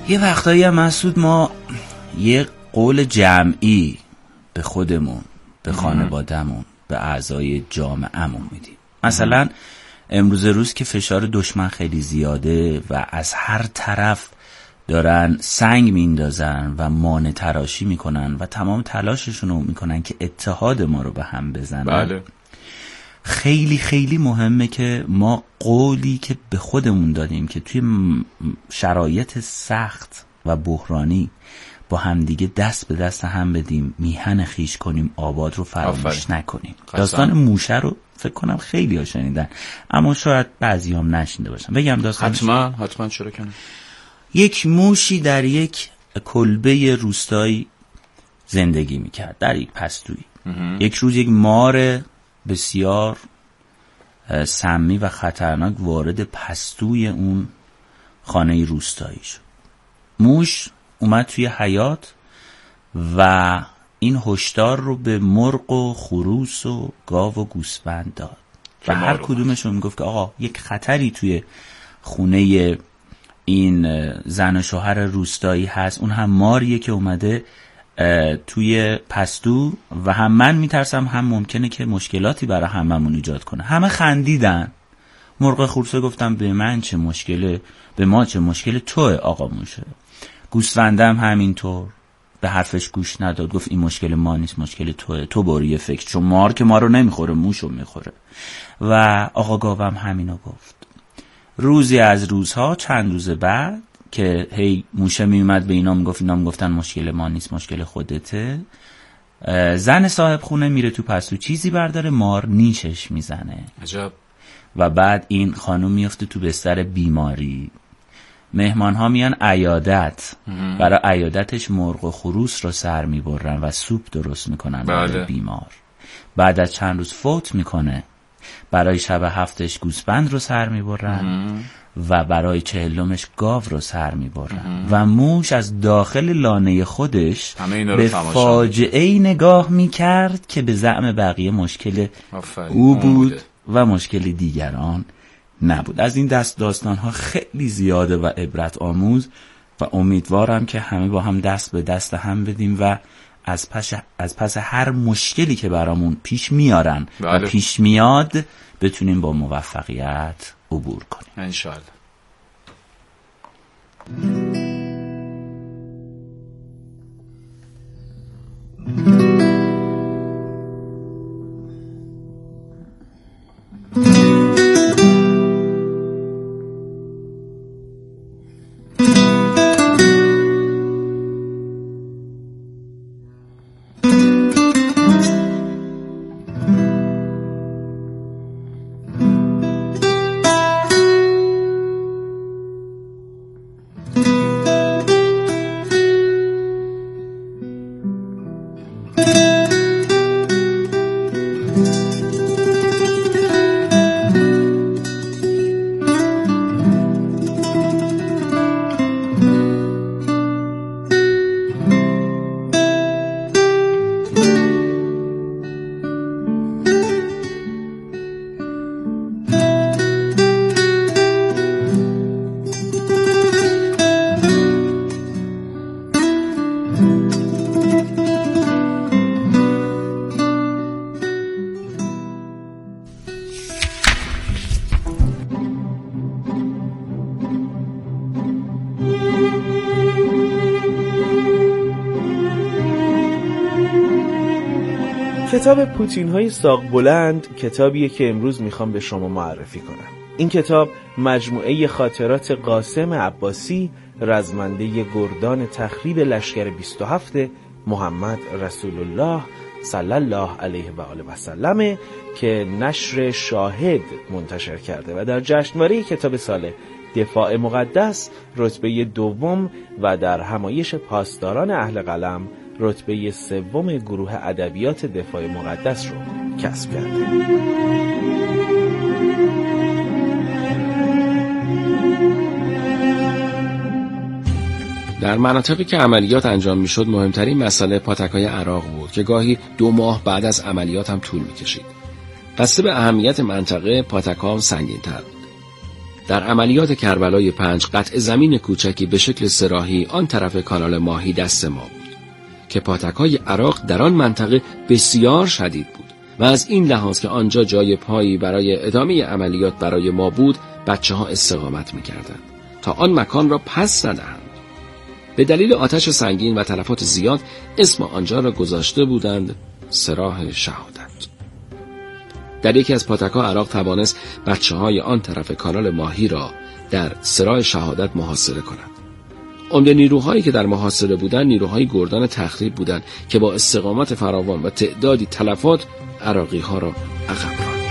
یه وقتایی هم مسعود ما یه قول جمعی به خودمون، به خانوادهمون، به اعضای جامعهمون میدیم. مثلا امروز روز که فشار دشمن خیلی زیاده و از هر طرف دارن سنگ میندازن و مانع تراشی میکنن و تمام تلاششون رو میکنن که اتحاد ما رو به هم بزنن. بله. خیلی خیلی مهمه که ما قولی که به خودمون دادیم که توی شرایط سخت و بحرانی با همدیگه دست به دست هم بدیم، میهن خیش کنیم، آباد رو فراموش نکنیم. داستان موشه رو فکر کنم خیلی ها شنیدن، اما شاید بعضی هم نشنیده باشن. بگم داستان حتما چرا کنم. یک موشی در یک کلبه روستایی زندگی میکرد، در یک پستویی. یک روز یک مار بسیار سمی و خطرناک وارد پستوی اون خانه روستایی شد. موش اومد توی حیاط و این هشدار رو به مرغ و خروس و گاو و گوسفند داد و هر کدومشون میگفت که آقا یک خطری توی خونه این زن و شوهر روستایی هست، اون هم ماریه که اومده توی پستو و هم من میترسم هم ممکنه که مشکلاتی برای هممون ایجاد کنه. همه خندیدن. مرغ خروسه گفتم به من چه مشکله، به ما چه مشکل توه آقا موشه. گوسفندم همینطور به حرفش گوش نداد، گفت این مشکل ما نیست، مشکل توه، تو برو یه فکر، چون مار که ما رو نمیخوره، موشو میخوره. و آقا گاوم همینو گفت. روزی از روزها، چند روز بعد که هی موشه میومد به اینا میگفت، اینا میگفتن مشکل ما نیست، مشکل خودته، زن صاحب خونه میره تو پستو چیزی برداره، مار نیشش میزنه. عجب. و بعد این خانم میفته تو بستر بیماری. مهمان ها میان عیادت، برای عیادتش مرغ و خروس رو سر میبرن و سوپ درست میکنن برای بیمار. بعد از چند روز فوت میکنه، برای شب هفتش گوسفند رو سر میبرن و برای 40مش گاو رو سر میبرن و موش از داخل لانه خودش به فاجعه نگاه میکرد که به زعم بقیه مشکل او بود و مشکل دیگران نبود. از این داستان ها خیلی زیاده و عبرت آموز و امیدوارم که همه با هم دست به دست هم بدیم و از پس هر مشکلی که برامون پیش میارن و پیش میاد بتونیم با موفقیت عبور کنیم انشالله. کتاب پوتین‌های ساق بلند کتابیه که امروز میخوام به شما معرفی کنم. این کتاب مجموعه خاطرات قاسم عباسی، رزمنده گردان تخریب لشکر 27 محمد رسول الله صلی الله علیه و آله و سلم که نشر شاهد منتشر کرده و در جشنواره کتاب سال دفاع مقدس رتبه دوم و در همایش پاسداران اهل قلم رتبه سوم گروه ادبیات دفاع مقدس رو کسب کرده. در مناطقی که عملیات انجام میشد مهمترین مسئله پاتک‌های عراق بود که گاهی 2 ماه بعد از عملیات هم طول میکشید. بسته به اهمیت منطقه پاتک‌ها هم سنگین‌تر بود. در عملیات کربلای 5 قطع زمین کوچکی به شکل سراحی آن طرف کانال ماهی دست ما بود که پاتک‌های عراق در آن منطقه بسیار شدید بود و از این لحاظ که آنجا جای پایی برای ادامه عملیات برای ما بود، بچه‌ها استقامت می‌کردند تا آن مکان را پس ندهند. به دلیل آتش سنگین و تلفات زیاد اسم آنجا را گذاشته بودند سراح شهادت. در یکی از پاتک‌ها عراق توانست بچه‌های آن طرف کانال ماهی را در سراح شهادت محاصره کند. عمده نیروهایی که در محاصره بودند نیروهای گردان تخریب بودند که با استقامت فراوان و تعدادی تلفات عراقی‌ها را عقب راندند.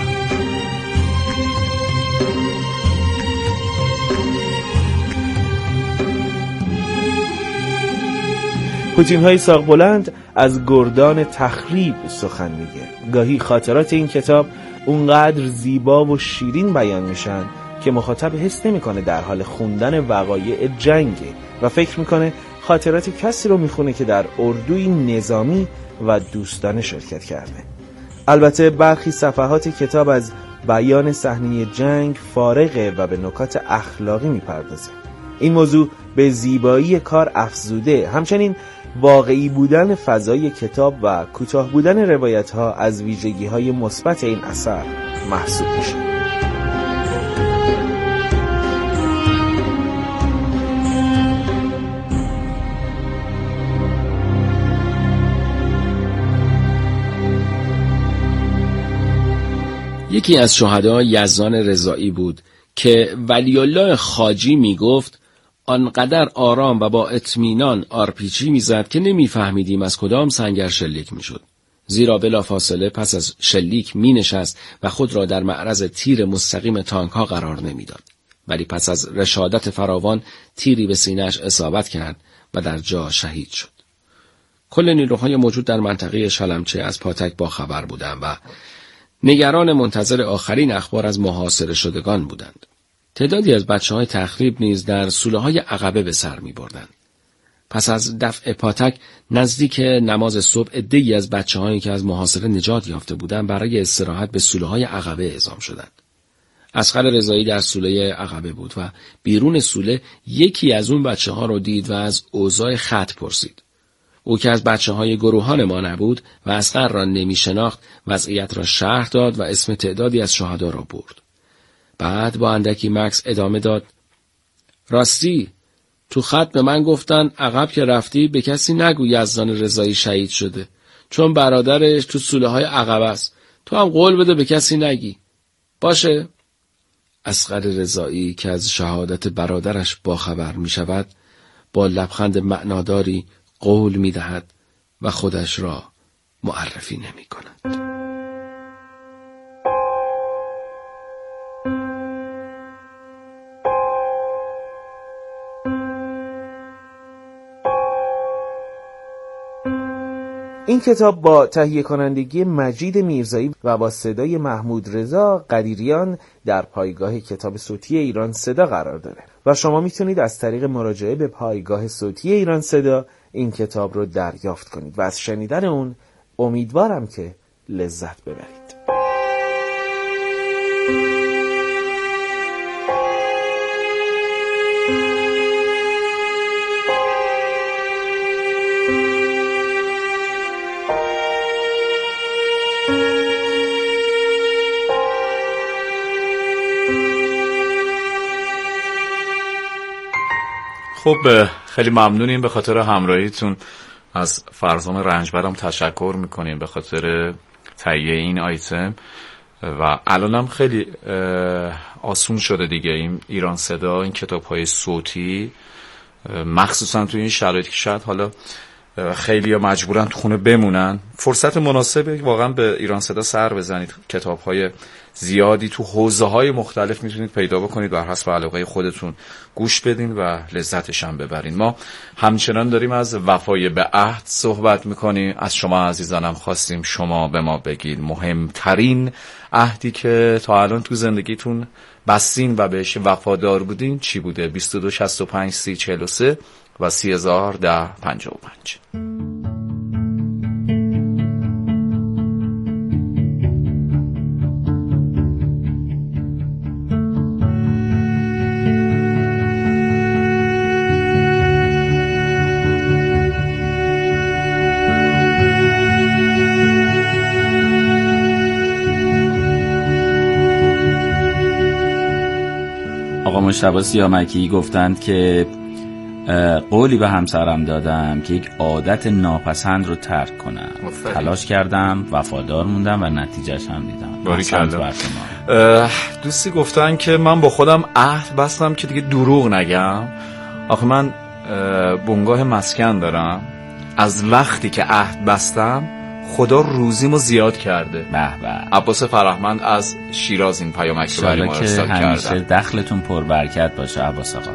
پوتین‌های ساق بلند از گردان تخریب سخن میگه. گاهی خاطرات این کتاب اونقدر زیبا و شیرین بیان میشن که مخاطب حس نمیکنه در حال خوندن وقایع جنگه و فکر میکنه خاطرات کسی رو میخونه که در اردوی نظامی و دوستانه شرکت کرده. البته برخی صفحات کتاب از بیان صحنه جنگ فارغه و به نکات اخلاقی میپردازه. این موضوع به زیبایی کار افزوده. همچنین واقعی بودن فضای کتاب و کوتاه بودن روایت‌ها از ویژگی‌های مثبت این اثر محسوب میشه. یکی از شهدا یزدان رضایی بود که ولی الله خاجی میگفت آنقدر آرام و با اطمینان آرپیچی میزد که نمیفهمیدیم از کدام سنگر شلیک میشد. زیرا بلافاصله پس از شلیک مینشست و خود را در معرض تیر مستقیم تانک ها قرار نمیداد. ولی پس از رشادت فراوان تیری به سینه‌اش اصابت کرد و در جا شهید شد. کل نیروهای موجود در منطقه شلمچه از پاتک با خبر بودند و نگران منتظر آخرین اخبار از محاصره شدگان بودند. تعدادی از بچه‌های تخریب نیز در سوله‌های عقبه به سر می‌بردند. پس از دفع پاتک نزدیک نماز صبح عده‌ای از بچه‌هایی که از محاصره نجات یافته بودند برای استراحت به سوله‌های عقبه اعزام شدند. اصغر رضایی در سوله عقبه بود و بیرون سوله یکی از اون بچه‌ها رو دید و از اوضاع خط پرسید. او که از بچه‌های گروهان ما نبود و اصغر را نمی‌شناخت وضعیت را شرح داد و اسم تعدادی از شهدا را برد. بعد با اندکی مکث ادامه داد: راستی تو خط به من گفتن عقب که رفتی به کسی نگو یزدان رضایی شهید شده، چون برادرش تو سوله های عقب است. تو هم قول بده به کسی نگی. باشه؟ اصغر رضایی که از شهادت برادرش باخبر می شود با لبخند معناداری قول می دهد و خودش را معرفی نمی کند. این کتاب با تهیه کنندگی مجید میرزایی و با صدای محمود رضا قدیریان در پایگاه کتاب صوتی ایران صدا قرار داره و شما میتونید از طریق مراجعه به پایگاه صوتی ایران صدا این کتاب رو دریافت کنید و از شنیدن اون امیدوارم که لذت ببرید. خب خیلی ممنونیم به خاطر همراهیتون. از فرزام رنجبرم تشکر میکنیم به خاطر تهیه این آیتم و الانم خیلی آسون شده دیگه این ایران صدا، این کتاب‌های صوتی، مخصوصا توی این شرایطی که شاید حالا خیلی ها مجبورن تو خونه بمونن، فرصت مناسبه واقعا به ایران صدا سر بزنید. کتاب‌های زیادی تو حوزه‌های مختلف میتونید پیدا بکنید، بر حسب علاقه خودتون گوش بدین و لذتش هم ببرین. ما همچنان داریم از وفای به عهد صحبت میکنیم. از شما عزیزانم خواستیم شما به ما بگید مهمترین عهدی که تا الان تو زندگیتون بستین و بهش وفادار بودین چی بوده؟ 22 65 30 43 و 30 10 55. مجتبی سیامکی گفتند که قولی به همسرم دادم که یک عادت ناپسند رو ترک کنم. تلاش کردم، وفادار موندم و نتیجهش هم دیدم. باریکلا. دوستی گفتن که من با خودم عهد بستم که دیگه دروغ نگم. آخه من بنگاه مسکن دارم. از وقتی که عهد بستم خدا روزیمو زیاد کرده. به به. عباس فرهمند از شیراز این پیامک رو برای ما ارسال کردن. همیشه دخلتون پربرکت باشه عباس آقا.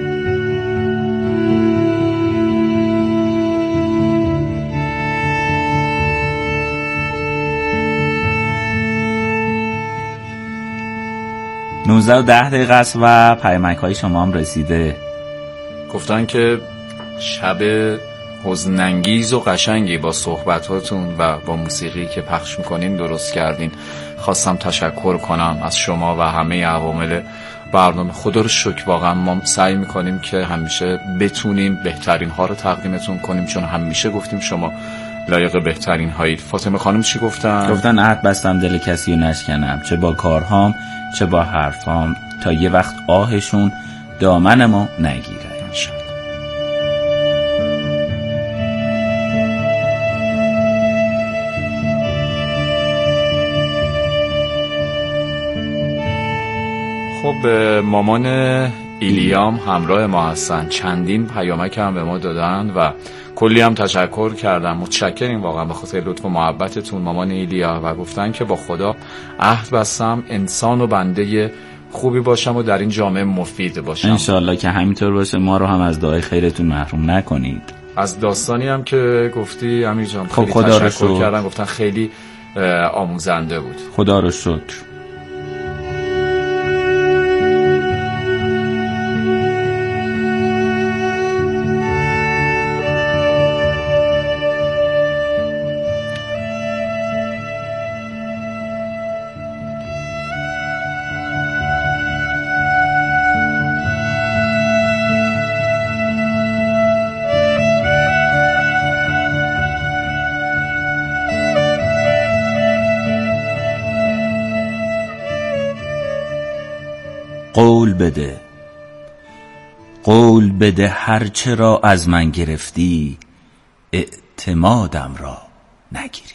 نوزده و 10 دقیقه است و پیامک های شما هم رسیده. گفتن که شب حزن‌انگیز و قشنگی با صحبتاتون و با موسیقی که پخش میکنین درست کردین. خواستم تشکر کنم از شما و همه عوامل برنامه. خدا رو شکر، واقعا ما سعی میکنیم که همیشه بتونیم بهترین ها رو تقدیمتون کنیم، چون همیشه گفتیم شما لایق بهترین هایید. فاطمه خانم چی گفتن؟ گفتن عهد بستم دل کسی رو نشکنم، چه با کارهام چه با حرفام، تا یه وقت آهشون دامن ما نگیره. خب مامان ایلیام همراه ما هستن، چندین پیامک هم به ما دادن و کلی هم تشکر کردم. متشکریم واقعا به خاطر لطف و محبتتون مامان ایلیا، و گفتن که با خدا عهد بستم انسان و بنده خوبی باشم و در این جامعه مفید باشم. انشالله که همینطور باشه. ما رو هم از دعای خیرتون محروم نکنید. از داستانی هم که گفتی امیر جان خب خیلی خدا تشکر کردن، گفتن خیلی آموزنده بود. خدا رو شکر. قول بده هرچه را از من گرفتی، اعتمادم را نگیری.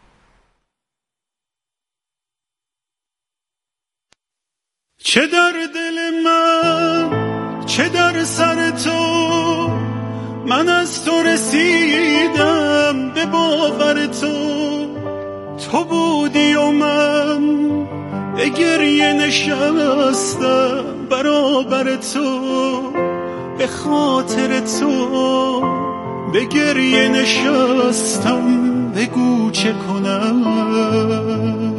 چه در دل من چه در سر تو، من از تو رسیدم به باور تو بودی و من به گریه نشستم برابر تو، به خاطر تو به گریه نشستم، بگو چه کنم.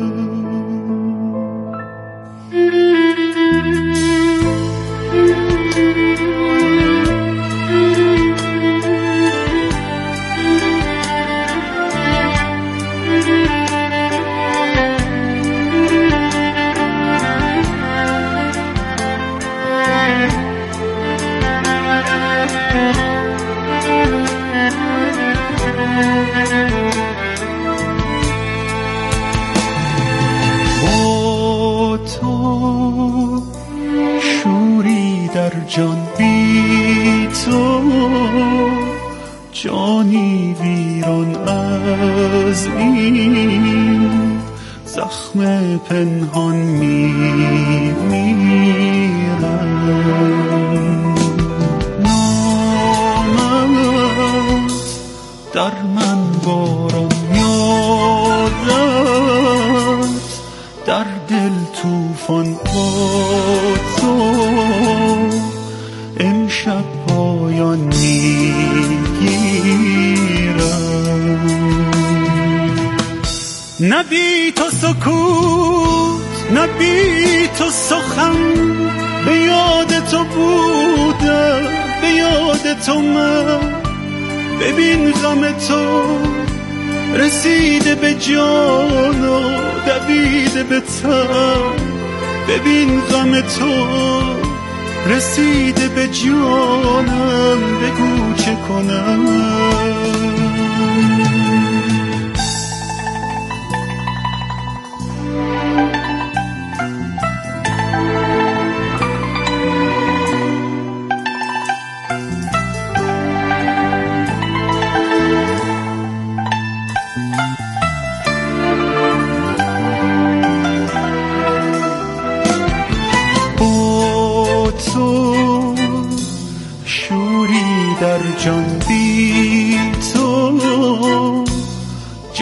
جان بی تو جانی ویران از این زخم پنهان میمیرم. نامت در من باران یادت، در دل توفان با تو امشب پایان میگیرم. نه بی تو سکوت نه بی تو سخن، به یاد تو بودم به یاد تو من، ببین غم تو رسیده به جان و دویده به تن، ببین غم تو رسیده به جانم، بگو چه کنم.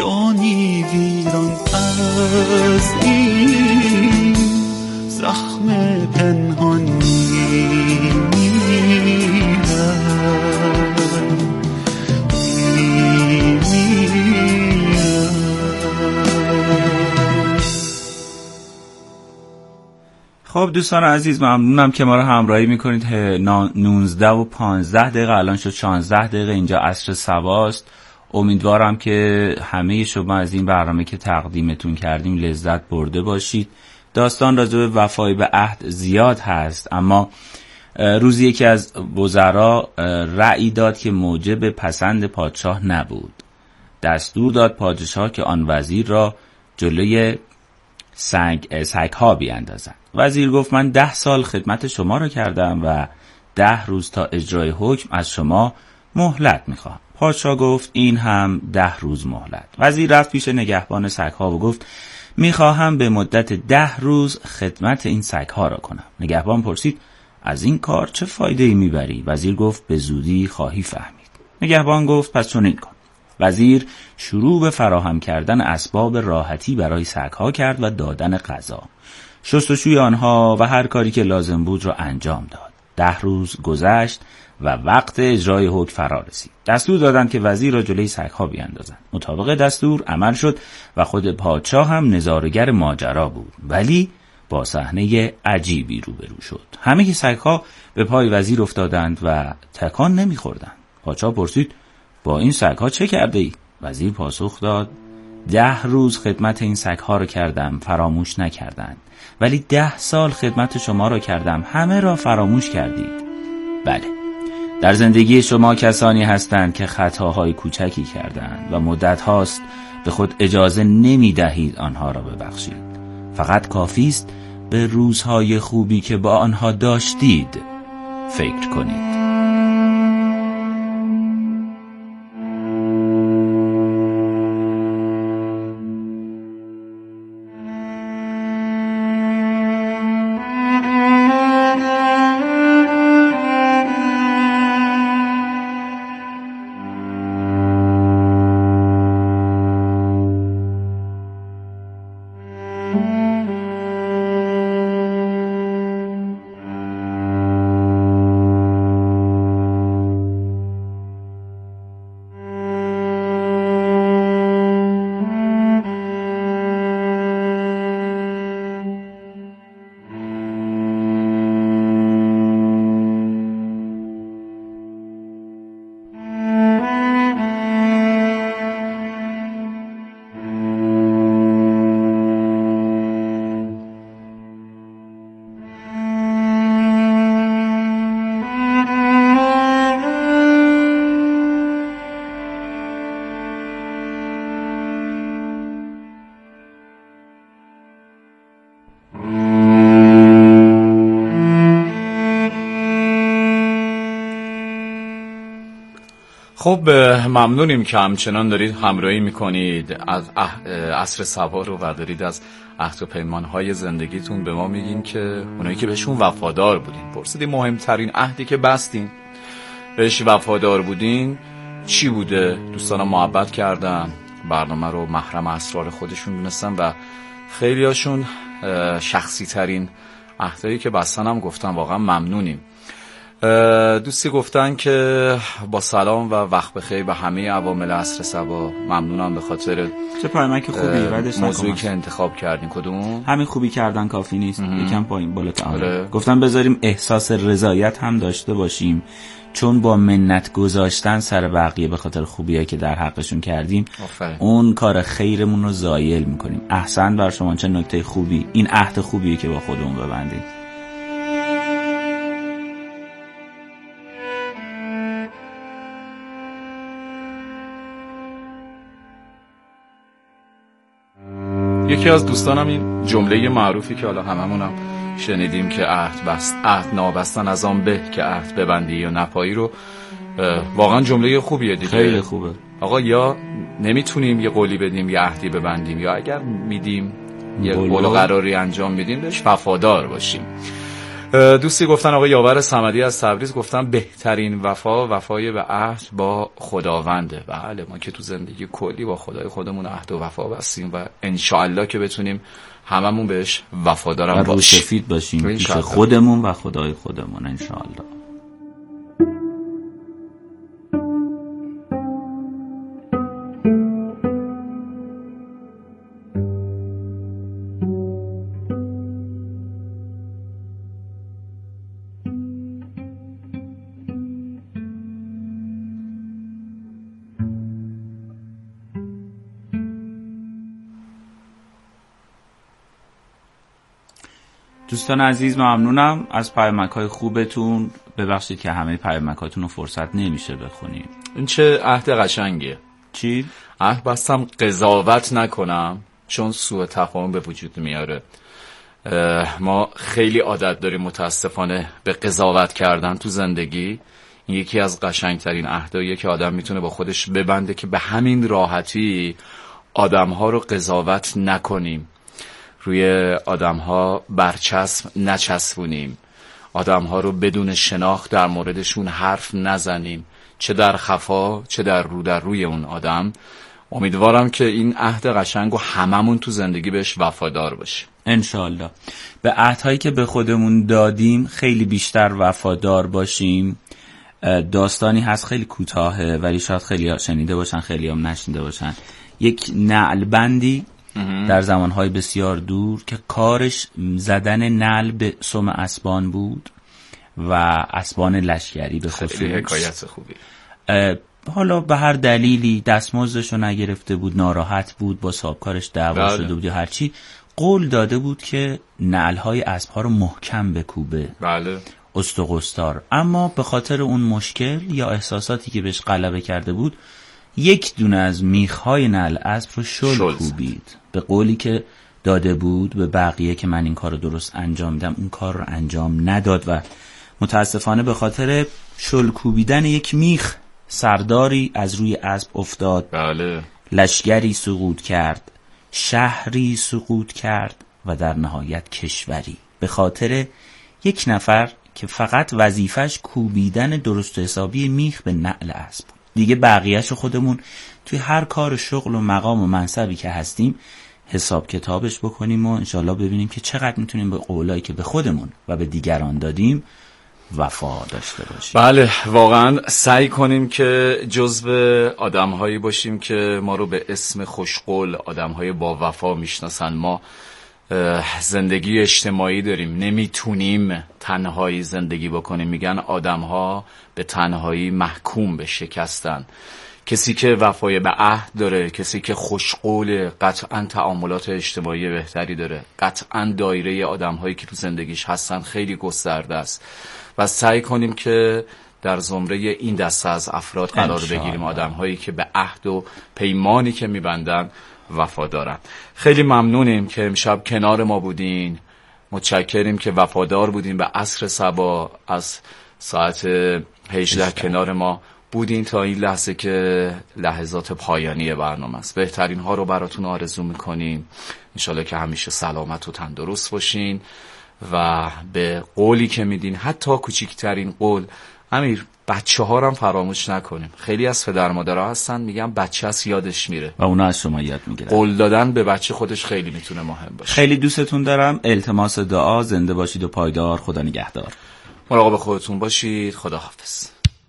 جانی ویران از این زخم پنهان خب دوستان عزیز، ممنونم که ما رو همراهی میکنید. 19 و 15 دقیقه الان شد 16 دقیقه اینجا عصر صباست. امیدوارم که همه شما از این برنامه که تقدیمتون کردیم لذت برده باشید. داستان راجع به وفای به عهد زیاد هست، اما روزی یکی از وزرا رأی داد که موجب پسند پادشاه نبود. دستور داد پادشاه که آن وزیر را جلوی سگ‌ها بیاندازند. وزیر گفت من 10 سال خدمت شما را کردم و 10 روز تا اجرای حکم از شما مهلت میخوام. پادشاه گفت این هم 10 روز مهلت. وزیر رفت پیش نگهبان سگ‌ها و گفت میخواهم به مدت 10 روز خدمت این سگ‌ها را کنم. نگهبان پرسید از این کار چه فایده‌ای میبری؟ وزیر گفت به زودی خواهی فهمید. نگهبان گفت پس چنین کن. وزیر شروع به فراهم کردن اسباب راحتی برای سگ‌ها کرد و دادن غذا، شستشوی آنها و هر کاری که لازم بود را انجام داد. 10 روز گذشت و وقت اجرای حکم فرا رسید. دستور دادند که وزیر را جلوی سگ‌ها بیاندازند. مطابق دستور عمل شد و خود پادشاه هم نظاره‌گر ماجرا بود، ولی با صحنه عجیبی روبرو شد. همه سگ‌ها به پای وزیر افتادند و تکان نمی‌خوردند. پادشاه پرسید با این سگ‌ها چه کرده ای؟ وزیر پاسخ داد 10 روز خدمت این سگ‌ها را کردم، فراموش نکردند، ولی 10 سال خدمت شما را کردم، همه را فراموش کردید. بله، در زندگی شما کسانی هستند که خطاهای کوچکی کردند و مدت هاست به خود اجازه نمی دهید آنها را ببخشید. فقط کافی است به روزهای خوبی که با آنها داشتید فکر کنید. خب ممنونیم که همچنان دارید همراهی میکنید از عصر صبا رو و دارید از عهد و پیمانهای زندگیتون به ما میگین که اونایی که بهشون وفادار بودین. پرسیدیم مهمترین عهدی که بستین بهش وفادار بودین چی بوده؟ دوستانا محبت کردن، برنامه رو محرم اسرار خودشون دونستن و خیلی هاشون شخصی ترین عهدایی که بستن هم گفتن. واقعا ممنونیم. دوستی گفتن که با سلام و وقت بخیر به همه عوامل عصر صبا. ممنونم به خاطر چه پیامک خوبی موضوعی که انتخاب کردین. کدوم؟ همین خوبی کردن کافی نیست، یکم پایین بالاتر. گفتن بذاریم احساس رضایت هم داشته باشیم، چون با منت گذاشتن سر بقیه به خاطر خوبیایی که در حقشون کردیم اون کار خیرمون رو زایل میکنیم. احسن بر شما، چه نکته خوبی. این عهد خوبیه که با خودمون ببندیم. یکی از دوستانم این جمله معروفی که حالا هممونم شنیدیم که عهد نابستن از آن به که عهد ببندی یا نپایی رو واقعا جمله خوبیه دیگه. خیلی خوبه آقا. یا نمیتونیم یه قولی بدیم یه عهدی ببندیم، یا اگر میدیم یه قول و قراری انجام میدیم بهش وفادار باشیم. دوستی گفتن آقای یاور صمدی از تبریز گفتن بهترین وفای به عهد با خداونده. بله، ما که تو زندگی کلی با خدای خودمون عهد و وفا بستیم و انشاءالله که بتونیم هممون بهش وفادارم باشیم، سفید باشیم پیش خودمون و خدای خودمون انشاءالله. دوستان عزیز ممنونم از پیامک‌های خوبتون. ببخشید که همه پیامکاتون رو فرصت نمیشه بخونیم. این چه عهد قشنگیه. چی؟ عهد بستم قضاوت نکنم چون سوء تفاهم به وجود میاره. ما خیلی عادت داریم متاسفانه به قضاوت کردن تو زندگی. این یکی از قشنگترین عهداییه که آدم میتونه با خودش ببنده که به همین راحتی آدم‌ها رو قضاوت نکنیم، روی آدم‌ها برچسب نچسبونیم، آدم‌ها رو بدون شناخت در موردشون حرف نزنیم، چه در خفا چه در روی اون آدم. امیدوارم که این عهد قشنگو هممون تو زندگی بهش وفادار باشیم انشالله. به عهدهایی که به خودمون دادیم خیلی بیشتر وفادار باشیم. داستانی هست خیلی کوتاهه ولی شاید خیلی ها شنیده باشن خیلی هم نشنیده باشن. یک نعل بندی در زمانهای بسیار دور که کارش زدن نعل به سم اسبان بود و اسبان لشکری به خصوص. خیلی حکایت خوبی. حالا به هر دلیلی دستمزدش رو نگرفته بود، ناراحت بود، با صاحبکارش دعوا شده بود یا هرچی، قول داده بود که نعلهای اسبها رو محکم بکوبه. بله. استقستار. اما به خاطر اون مشکل یا احساساتی که بهش غلبه کرده بود، یک دونه از میخهای نعل اسب رو شل کوبید. به قولی که داده بود به بقیه که من این کار رو درست انجام میدم، اون کار رو انجام نداد و متاسفانه به خاطر شل کوبیدن یک میخ سرداری از روی اسب افتاد. بله. لشکری سقوط کرد، شهری سقوط کرد و در نهایت کشوری، به خاطر یک نفر که فقط وظیفش کوبیدن درست و حسابی میخ به نعل اسب بود. دیگه بقیه‌شو خودمون توی هر کار شغل و مقام و منصبی که هستیم حساب کتابش بکنیم و انشالله ببینیم که چقدر میتونیم به قولایی که به خودمون و به دیگران دادیم وفا داشته باشیم. بله، واقعا سعی کنیم که جزو آدم‌هایی باشیم که ما رو به اسم خوشقول، آدم‌های با وفا میشناسن. ما زندگی اجتماعی داریم، نمیتونیم تنهایی زندگی بکنیم. میگن آدم‌ها به تنهایی محکوم به شکستن. کسی که وفای به عهد داره، کسی که خوشقول، قطعاً تعاملات اجتماعی بهتری داره، قطعاً دایره آدم‌هایی که تو زندگیش هستن خیلی گسترده است و سعی کنیم که در زمره این دسته از افراد قرار بگیریم، آدم‌هایی که به عهد و پیمانی که می‌بندن وفادارن. خیلی ممنونیم که امشب کنار ما بودین. متشکریم که وفادار بودین به عصر صبا، از ساعت 18 کنار ما بودین تا این لحظه که لحظات پایانی برنامه است. بهترین ها رو براتون آرزو میکنیم. انشالله که همیشه سلامت و تندرست باشین و به قولی که میدین، حتی کوچکترین قول، امیر، بچه ها رو هم فراموش نکنیم. خیلی از پدر مادرها هستن میگن بچه هست یادش میره و اونا از شما یاد میگیرن. قول دادن به بچه خودش خیلی میتونه مهم باشه. خیلی دوستتون دارم. التماس دعا. زنده باشید و پایدار. خدا نگهدار. مراقب خودتون باشید. خدا حافظ.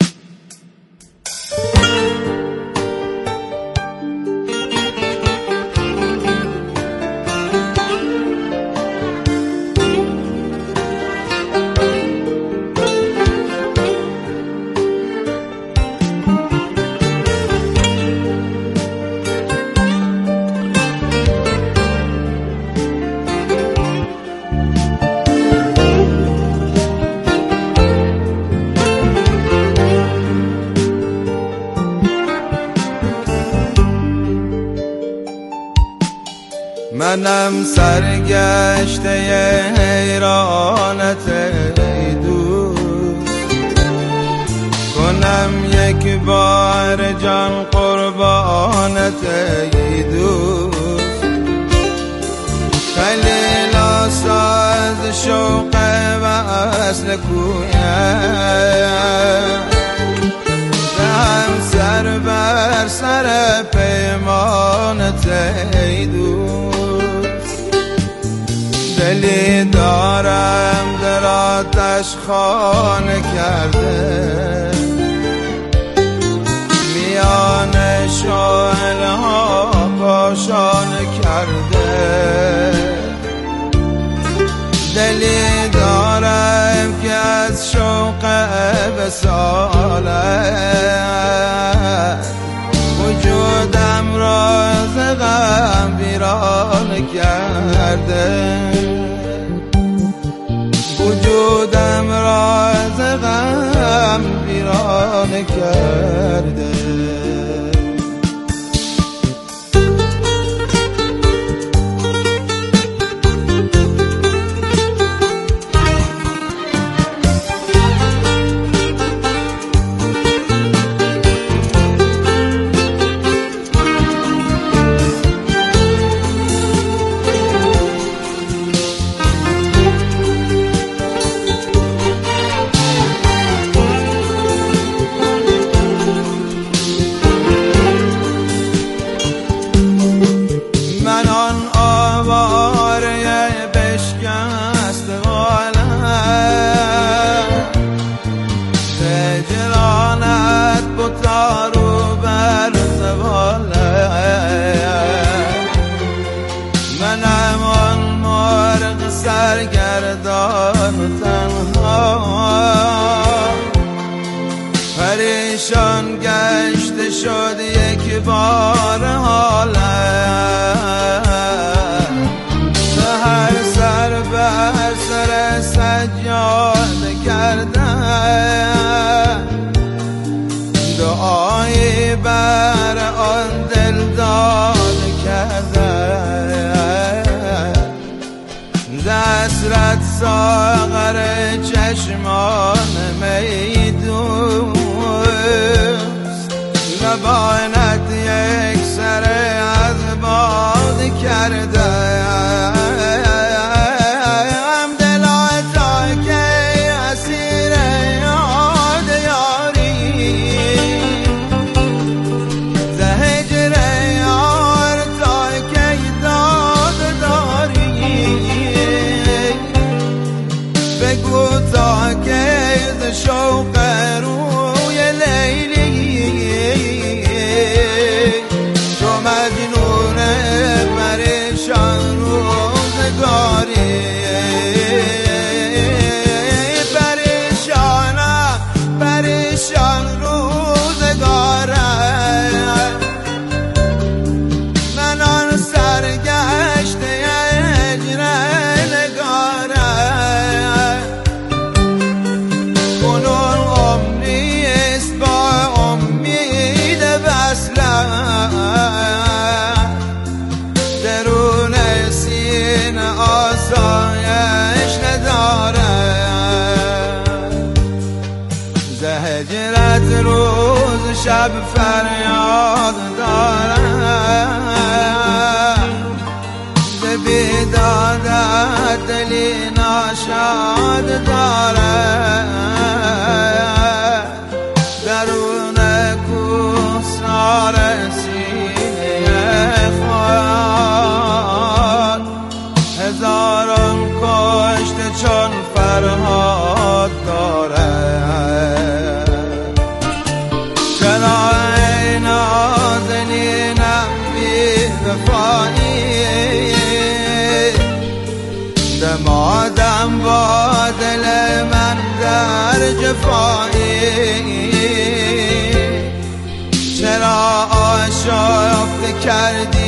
منم سرگشته حیرانت ای دوست، کنم یک بار جان قربانت ای دوست. خیلی لاس از شوق و اهل کویت هم سر بر سر پیمانت ای دوست دلی دارم در آتش خانه کرده میان شعله ها کاشانه کرده دلی دارم که از شوق وصالت وجودم را از غم ویران کرده وجودم را از غم ویران کرده سرگردان تنها پریشان گشته شد یک بار حالم هر سر بر سر سجاده کردم دعایی بر آن دل داده کردم حسرت ساغر چشمان می دوست لبانت یک سر از باد کرده دلا تا که اسیر یاد یاری زهجر یار تا که داد داری بگو تا که ز شوق روی لیلی تو مجنون پریشان روزگاری پریشان روزگارم من آن سرگشته هجر نگارم کنون عمریست با امید وصلم درون سینه آسایش ندارم ز هجرت روز شب فریاد دارم ز بیدادت دلی ناشاد دارم درون کوهسار سینه خود هزاران کشته چون فرهاد دارم چرا ای نازنینم بی وفایی دمادم با دل من در جفایی چرا آشفته کردی